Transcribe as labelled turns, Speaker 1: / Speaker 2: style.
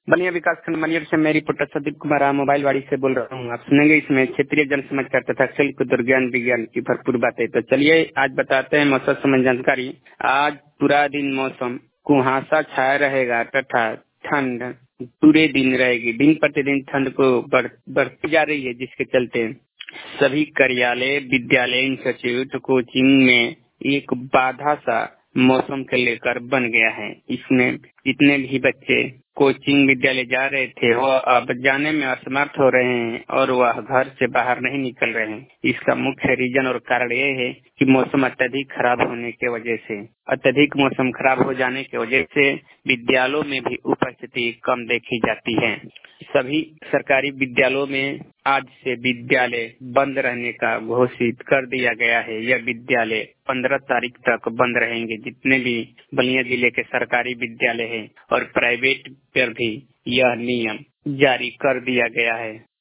Speaker 1: बलिया विकास खंड मनियर से मैं रिपोर्टर संदीप कुमार मोबाइल वाड़ी से बोल रहा हूँ। आप सुनेंगे इसमें क्षेत्रीय जन समाचार तथा खेल कूद और ज्ञान विज्ञान की भरपूर बातें। तो चलिए आज बताते हैं मौसम संबंधी जानकारी। आज पूरा दिन मौसम कुहासा छाया रहेगा तथा ठंड पूरे दिन रहेगी। दिन प्रतिदिन ठंड को बढ़ती जा रही है, जिसके चलते सभी कार्यालय, विद्यालय, इंस्टीट्यूट, कोचिंग में एक बाधा सा मौसम के लेकर बन गया है। इसमें जितने भी बच्चे कोचिंग विद्यालय जा रहे थे वह अब जाने में असमर्थ हो रहे हैं और वह घर से बाहर नहीं निकल रहे हैं। इसका मुख्य रीजन और कारण ये है कि मौसम अत्यधिक खराब होने के वजह से, अत्यधिक मौसम खराब हो जाने की वजह से विद्यालयों में भी उपस्थिति कम देखी जाती है। सभी सरकारी विद्यालयों में आज से विद्यालय बंद रहने का घोषित कर दिया गया है। यह विद्यालय 15 तारीख तक बंद रहेंगे। जितने भी बलिया जिले के सरकारी विद्यालय हैं और प्राइवेट पर भी यह नियम जारी कर दिया गया है।